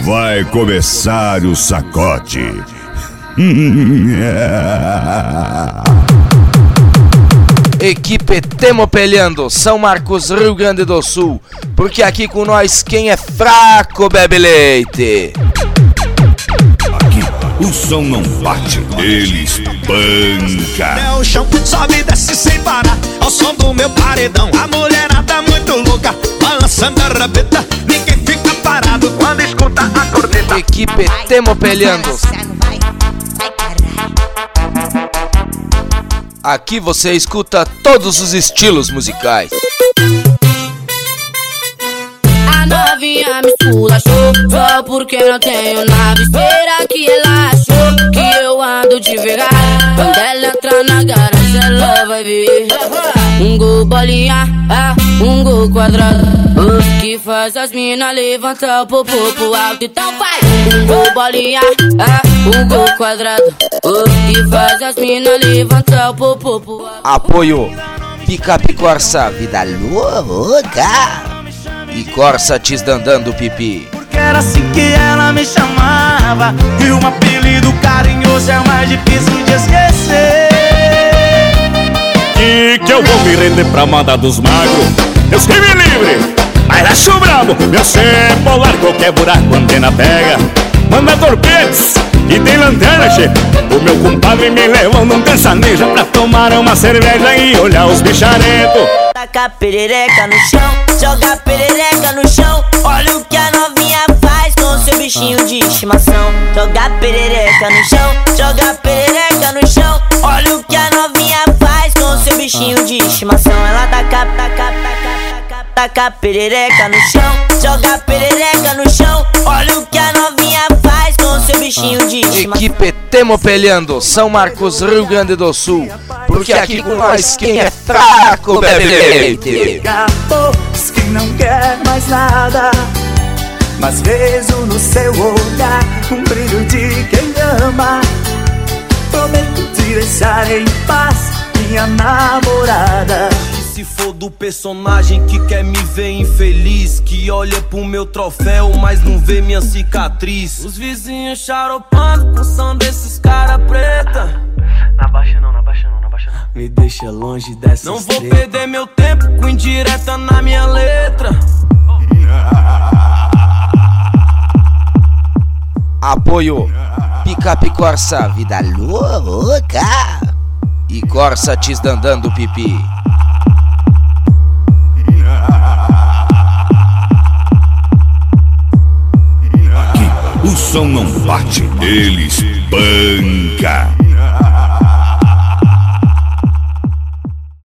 vai começar o sacode. Equipe Temopelhando, São Marcos, Rio Grande do Sul. Porque aqui com nós quem é fraco bebe leite. Aqui o som não bate, ele espanca. É o chão, sobe e desce sem parar, ao som do meu paredão. A mulherada muito louca, balançando a rabeta. Ninguém fica parado quando escuta a corneta. Equipe Temopelhando. Aqui você escuta todos os estilos musicais. A novinha me esculachou só porque não tenho nave. Será que ela achou que eu ando devagar? Quando ela entrar na garagem ela vai ver um gol bolinha, um gol quadrado, que faz as minas levantar o popô pro alto. Então vai! Um gol bolinha, um gol quadrado, que faz as minas levantar o popô pro alto. Apoio Picape Corsa, vida louca. E Corsa Tisdandando Pipi. Porque era assim que ela me chamava, e um apelido carinhoso é o mais difícil de esquecer. Que eu vou me render pra mandar dos magros, Deus que me livre, mas acho brabo. Meu cepolar, qualquer buraco, antena pega. Manda torpedos e tem lanterna, che. O meu compadre me levou num terçaneja pra tomar uma cerveja e olhar os bicharetos. Taca perereca no chão, joga perereca no chão. Olha o que a novinha faz com seu bichinho de estimação. Joga perereca no chão, joga perereca no chão. Olha o que a novinha faz com seu bichinho de estimação. Ela taca perereca no chão, joga perereca no chão. Olha o que a novinha faz com seu bichinho de estimação. Equipe Temopelhando, São Marcos, Rio Grande do Sul. Porque aqui com nós quem é fraco bebe leite. Diz que não quer mais nada, mas vejo no seu olhar um brilho de quem ama. Prometo te deixar em paz, minha namorada. Se for do personagem que quer me ver infeliz, que olha pro meu troféu, mas não vê minha cicatriz. Os vizinhos charopando com som desses cara preta. Na baixa não, na baixa não, na baixa não. Me deixa longe dessa Não vou perder meu tempo com indireta na minha letra. Apoio Picape Corsa, vida louca. E Corsa Tisdandando Pipi. Aqui o som não bate, ele espanca.